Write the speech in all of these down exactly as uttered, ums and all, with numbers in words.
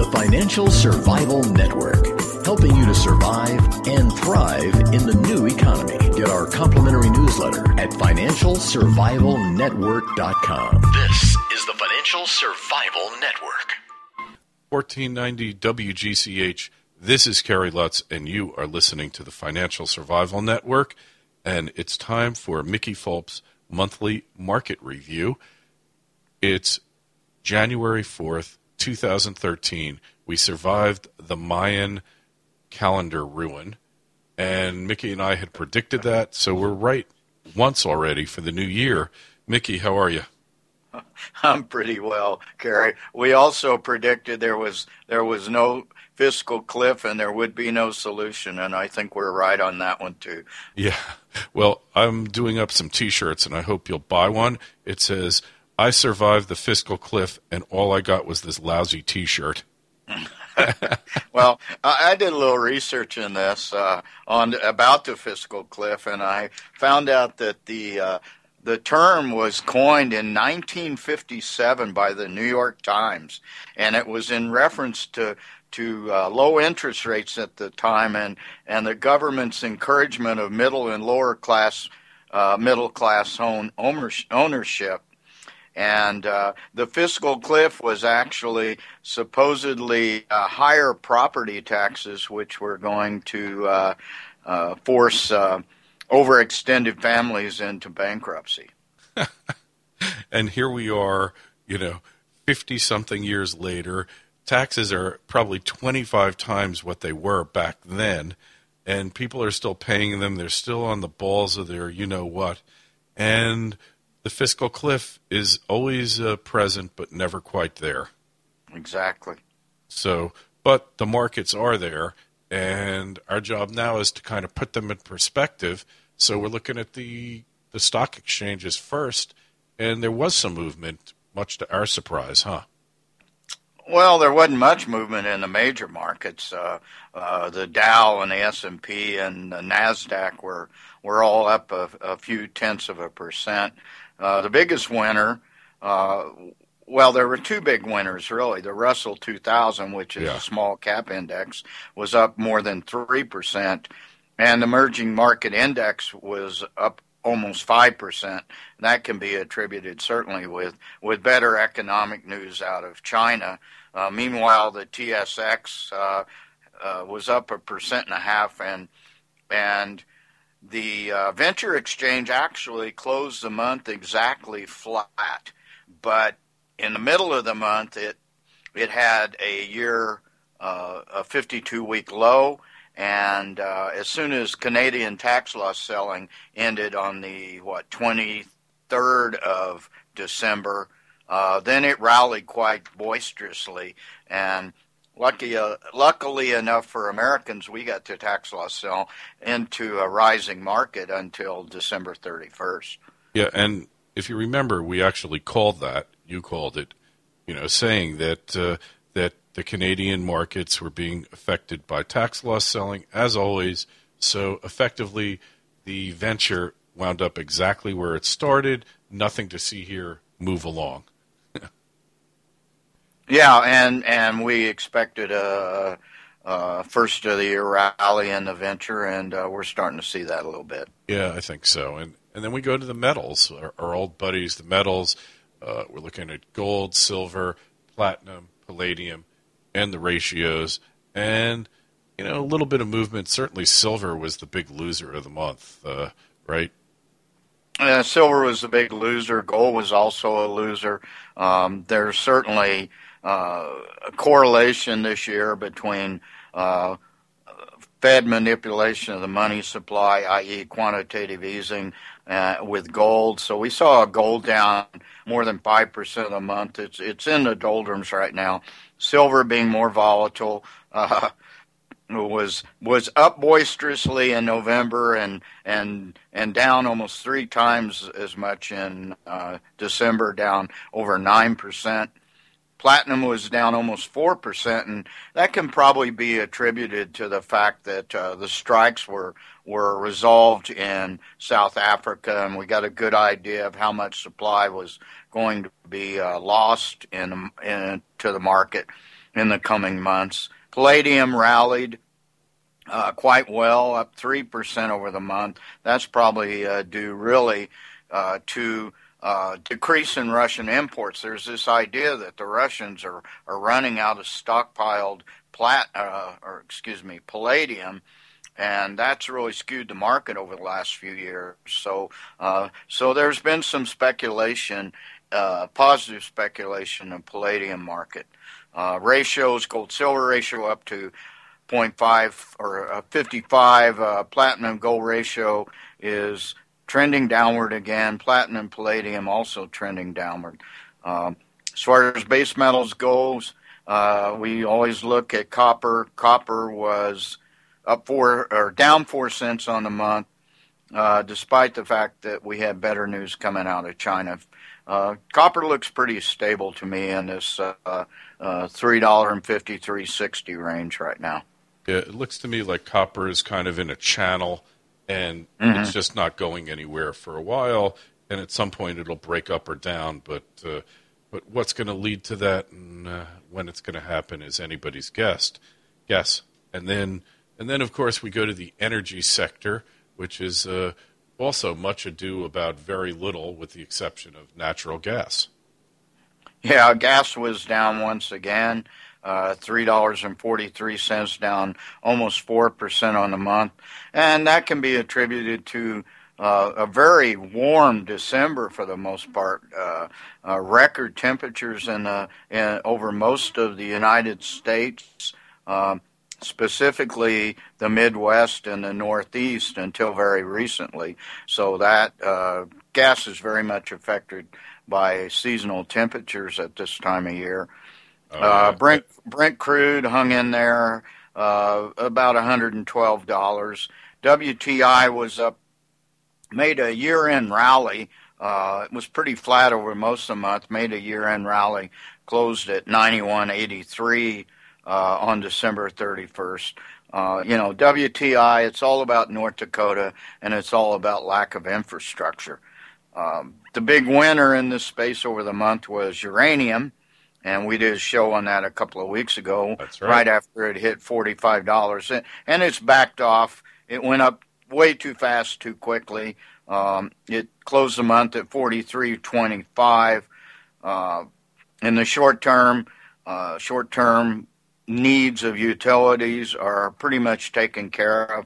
The Financial Survival Network, helping you to survive and thrive in the new economy. Get our complimentary newsletter at financial survival network dot com. This is the Financial Survival Network. fourteen ninety W G C H. This is Kerry Lutz, and you are listening to the Financial Survival Network, and it's time for Mickey Fulp's monthly market review. It's January fourth, two thousand thirteen. We survived the Mayan calendar ruin, and Mickey and I had predicted that, so we're right once already for the new year. Mickey, how are you? I'm pretty well, Kerry. We also predicted there was there was no fiscal cliff and there would be no solution, and I think we're right on that one too. Yeah. Well, I'm doing up some T-shirts, and I hope you'll buy one. It says, "I survived the fiscal cliff, and all I got was this lousy T-shirt." Well, I did a little research in this uh, on about the fiscal cliff, and I found out that the uh, the term was coined in nineteen fifty-seven by the New York Times, and it was in reference to to uh, low interest rates at the time, and, and the government's encouragement of middle and lower class uh, middle class own ownership. And uh, the fiscal cliff was actually supposedly uh, higher property taxes, which were going to uh, uh, force uh, overextended families into bankruptcy. And here we are, you know, fifty-something years later. Taxes are probably twenty-five times what they were back then, and people are still paying them. They're still on the balls of their you-know-what. And the fiscal cliff is always uh, present, but never quite there. Exactly. So, but the markets are there, and our job now is to kind of put them in perspective. So we're looking at the, the stock exchanges first, and there was some movement, much to our surprise, huh? Well, there wasn't much movement in the major markets. Uh, uh, the Dow and the S and P and the NASDAQ were, were all up a, a few tenths of a percent. Uh, the biggest winner, uh, well, there were two big winners, really. The Russell two thousand, which is yeah. a small cap index, was up more than three percent, and the emerging market index was up almost five percent. That can be attributed certainly with, with better economic news out of China. Uh, meanwhile, the T S X uh, uh, was up a percent and a half, and and the uh, venture exchange actually closed the month exactly flat. But in the middle of the month, it it had a year, uh, a fifty-two week low. And uh, as soon as Canadian tax loss selling ended on the, what, twenty-third of December, uh, then it rallied quite boisterously. And lucky, uh, luckily enough for Americans, we got to tax loss sell into a rising market until December thirty-first. Yeah, and if you remember, we actually called that, you called it, you know, saying that uh, that the Canadian markets were being affected by tax loss selling, as always. So effectively, the venture wound up exactly where it started. Nothing to see here. Move along. Yeah, and, and we expected a, a first of the year rally in the venture, and uh, we're starting to see that a little bit. Yeah, I think so. And and then we go to the metals, our, our old buddies, the metals. Uh, we're looking at gold, silver, platinum, palladium, and the ratios, and, you know, a little bit of movement. Certainly silver was the big loser of the month, uh, right? Uh, silver was the big loser. Gold was also a loser. Um, there's certainly uh, a correlation this year between uh, Fed manipulation of the money supply, that is quantitative easing, uh, with gold. So we saw gold down more than five percent a month. It's, it's in the doldrums right now. Silver being more volatile, uh, was was up boisterously in November and and and down almost three times as much in uh, December, down over nine percent. Platinum was down almost four percent, and that can probably be attributed to the fact that uh, the strikes were were resolved in South Africa, and we got a good idea of how much supply was going to be uh, lost in, in to the market. in the coming months. Palladium rallied uh, quite well, up three percent over the month. That's probably uh, due really uh, to uh, decrease in Russian imports. There's this idea that the Russians are, are running out of stockpiled plat, uh, or excuse me, palladium, and that's really skewed the market over the last few years. So, uh, so there's been some speculation, uh, positive speculation in palladium market. Uh, ratios, gold-silver ratio up to zero point five or uh, fifty-five. Uh, platinum-gold ratio is trending downward again. Platinum, palladium also trending downward. Um, as far as base metals goes, uh, we always look at copper. Copper was up four or down four cents on the month, uh, despite the fact that we had better news coming out of China. Uh, copper looks pretty stable to me in this uh, uh, three dollars and fifty-three cents, sixty range right now. Yeah, it looks to me like copper is kind of in a channel, and mm-hmm. it's just not going anywhere for a while. And at some point, it'll break up or down. But uh, but what's going to lead to that, and uh, when it's going to happen, is anybody's guess. Guess. And then and then of course we go to the energy sector, which is uh, also much ado about very little, with the exception of natural gas. Yeah, gas was down once again. Uh, three dollars and forty-three cents, down almost four percent on the month. And that can be attributed to uh, a very warm December for the most part. Uh, uh, record temperatures in, the, in over most of the United States, uh, specifically the Midwest and the Northeast until very recently. So that uh, gas is very much affected by seasonal temperatures at this time of year. Oh, uh, yeah. Brent Brent crude hung in there uh, about one hundred twelve dollars. W T I was up, made a year-end rally. Uh, it was pretty flat over most of the month. Made a year-end rally, closed at ninety-one eighty-three uh, on December thirty-first. Uh, you know, W T I, it's all about North Dakota, and it's all about lack of infrastructure. Um, the big winner in this space over the month was uranium. And we did a show on that a couple of weeks ago. That's right. Right after it hit forty-five dollars. And it's backed off. It went up way too fast, too quickly. Um, it closed the month at forty-three twenty-five. Uh, in the short term, uh, short-term needs of utilities are pretty much taken care of.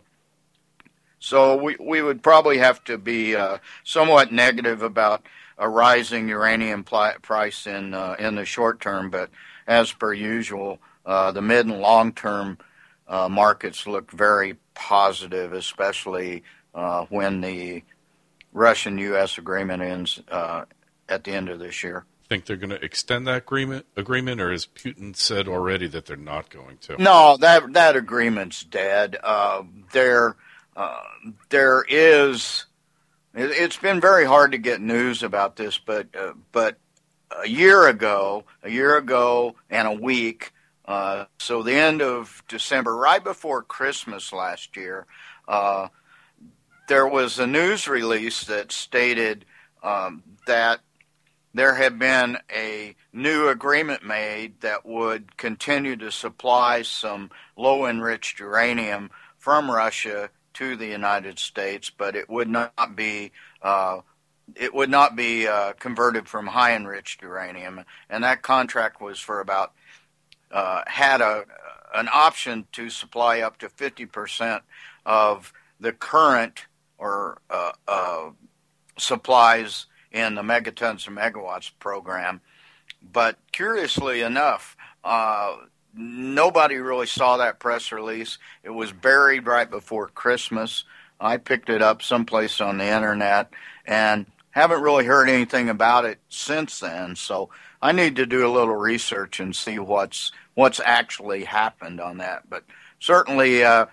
So we, we would probably have to be uh, somewhat negative about a rising uranium pl- price in uh, in the short term, but as per usual, uh, the mid and long term uh, markets look very positive, especially uh, when the Russian-U S agreement ends uh, at the end of this year. Think they're going to extend that agreement, agreement, or has Putin said already that they're not going to? No, that that agreement's dead. Uh, there, uh, there is. It's been very hard to get news about this, but uh, but a year ago, a year ago and a week, uh, so the end of December, right before Christmas last year, uh, there was a news release that stated um, that there had been a new agreement made that would continue to supply some low-enriched uranium from Russia to the United States, but it would not be uh, it would not be uh, converted from high enriched uranium, and that contract was for about uh, had a an option to supply up to fifty percent of the current or uh, uh, supplies in the megatons and megawatts program. But curiously enough, uh, nobody really saw that press release. It was buried right before Christmas. I picked it up someplace on the internet and haven't really heard anything about it since then. So I need to do a little research and see what's what's actually happened on that. But certainly uh,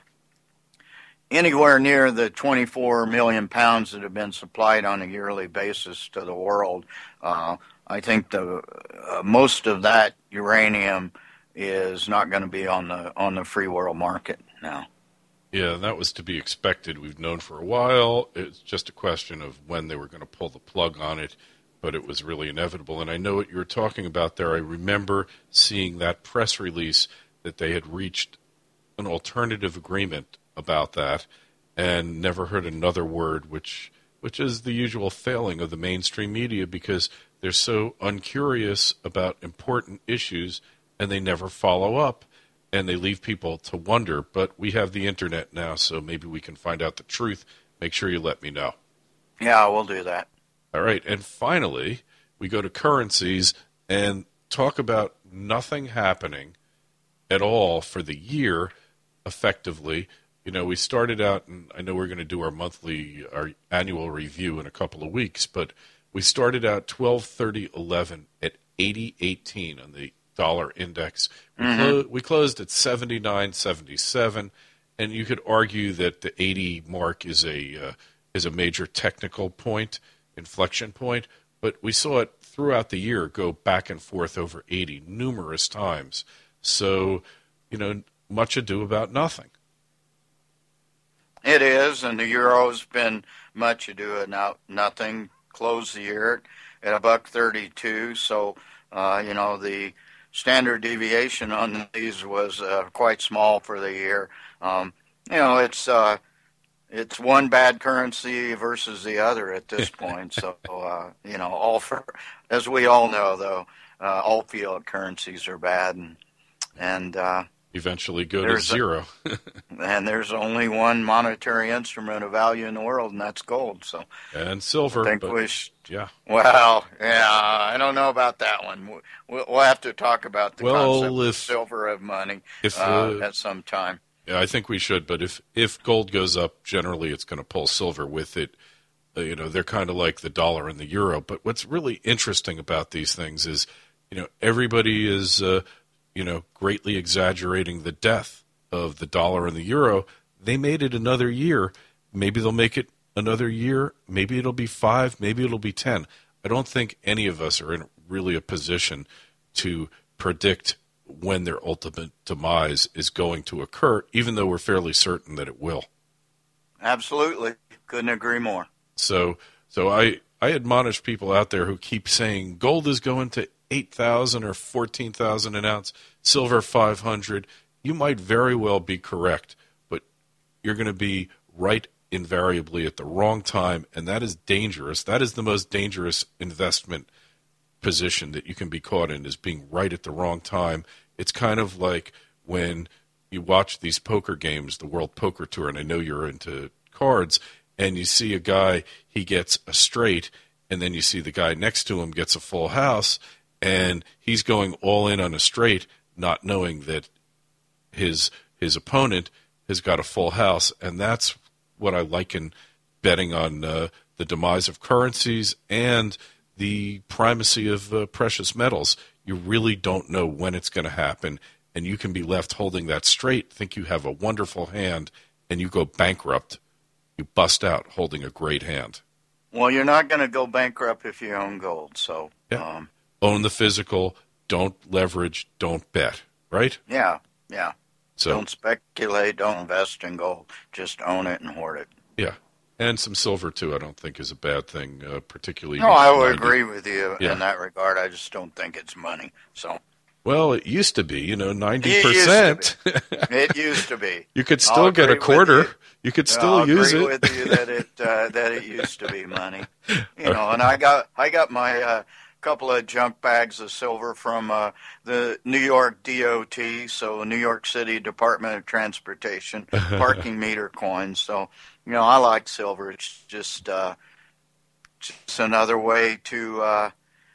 anywhere near the twenty-four million pounds that have been supplied on a yearly basis to the world, uh, I think the uh, most of that uranium is not going to be on the on the free world market now. Yeah, that was to be expected. We've known for a while. It's just a question of when they were going to pull the plug on it. but it was really inevitable. And I know what you were talking about there. I remember seeing that press release that they had reached an alternative agreement about that, and never heard another word, which which is the usual failing of the mainstream media, because they're so uncurious about important issues and they never follow up, and they leave people to wonder. But we have the internet now, so maybe we can find out the truth. Make sure you let me know. Yeah, we'll do that. All right, and finally, we go to currencies and talk about nothing happening at all for the year, effectively. You know, we started out, and I know we're going to do our monthly, our annual review in a couple of weeks, but we started out twelve thirty eleven at eighty eighteen on the dollar index. We, mm-hmm. clo- we closed at seventy-nine seventy-seven, and you could argue that the eighty mark is a uh, is a major technical point, inflection point, but we saw it throughout the year go back and forth over eighty numerous times. So, you know, much ado about nothing. It is, and the euro's been much ado about nothing. Closed the year at a buck thirty-two. So, uh, you know, the standard deviation on these was uh, quite small for the year. Um, you know, it's uh, it's one bad currency versus the other at this point. So, uh, you know, all for, as we all know, though, uh, all fiat currencies are bad, and and uh, eventually go to zero. a, and there's only one monetary instrument of value in the world, and that's gold. So and silver. I think but, we sh- yeah. Well, yeah, I don't know about that one. We'll, we'll have to talk about the well, concept if, of silver of money if, uh, uh, at some time. Yeah, I think we should. But if, if gold goes up, generally it's going to pull silver with it. Uh, you know, they're kind of like the dollar and the euro. But what's really interesting about these things is, you know, everybody is uh, – you know, greatly exaggerating the death of the dollar and the euro. They made it another year. Maybe they'll make it another year. Maybe it'll be five. Maybe it'll be ten. I don't think any of us are in really a position to predict when their ultimate demise is going to occur, even though we're fairly certain that it will. Absolutely. Couldn't agree more. So, so I, I admonish people out there who keep saying gold is going to eight thousand or fourteen thousand an ounce, silver five hundred. You might very well be correct, but you're going to be right invariably at the wrong time, and that is dangerous. That is the most dangerous investment position that you can be caught in, is being right at the wrong time. It's kind of like when you watch these poker games, the World Poker Tour, and I know you're into cards, and you see a guy, he gets a straight, and then you see the guy next to him gets a full house, and he's going all in on a straight, not knowing that his his opponent has got a full house. And that's what I liken betting on uh, the demise of currencies and the primacy of uh, precious metals. You really don't know when it's going to happen, and you can be left holding that straight, think you have a wonderful hand, and you go bankrupt. You bust out holding a great hand. Well, you're not going to go bankrupt if you own gold, so... Yeah. Um, Own the physical, don't leverage, don't bet, right? Yeah, yeah. So, don't speculate, don't invest in gold. Just own it and hoard it. Yeah, and some silver, too, I don't think is a bad thing, uh, particularly... No, I would ninety. agree with you yeah. in that regard. I just don't think it's money, so... Well, it used to be, you know, ninety percent. It used to be. It used to be. You could still I'll get a quarter. You. you could still I'll use agree it. with you that it uh, that it used to be money. You know, and I got I got my... Uh, couple of junk bags of silver from uh, the New York D O T, so New York City Department of Transportation, parking meter coins. So, you know, I like silver. It's just uh, just another way to uh,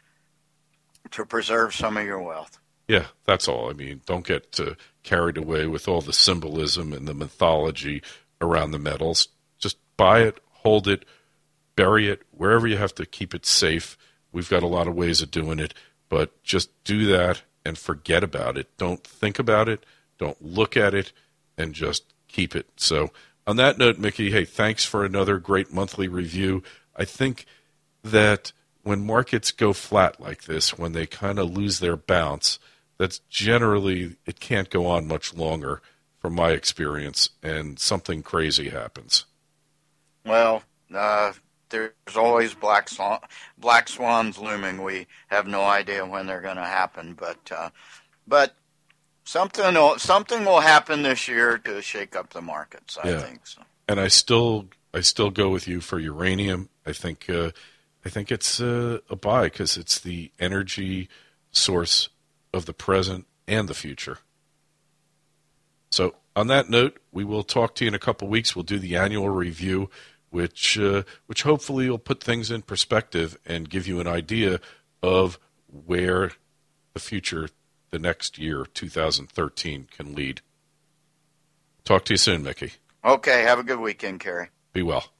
to preserve some of your wealth. Yeah, that's all. I mean, don't get uh, carried away with all the symbolism and the mythology around the metals. Just buy it, hold it, bury it, wherever you have to keep it safe. We've got a lot of ways of doing it, but just do that and forget about it. Don't think about it. Don't look at it, and just keep it. So on that note, Mickey, hey, thanks for another great monthly review. I think that when markets go flat like this, when they kind of lose their bounce, that's generally, it can't go on much longer from my experience, and something crazy happens. Well, uh, there's always black swan, black swans looming. We have no idea when they're going to happen, but uh, but something will, something will happen this year to shake up the markets. I yeah. think so. And I still I still go with you for uranium. I think uh, I think it's uh, a buy because it's the energy source of the present and the future. So on that note, we will talk to you in a couple weeks. We'll do the annual review, which uh, which hopefully will put things in perspective and give you an idea of where the future, the next year, two thousand thirteen, can lead. Talk to you soon, Mickey. Okay, have a good weekend, Kerry. Be well.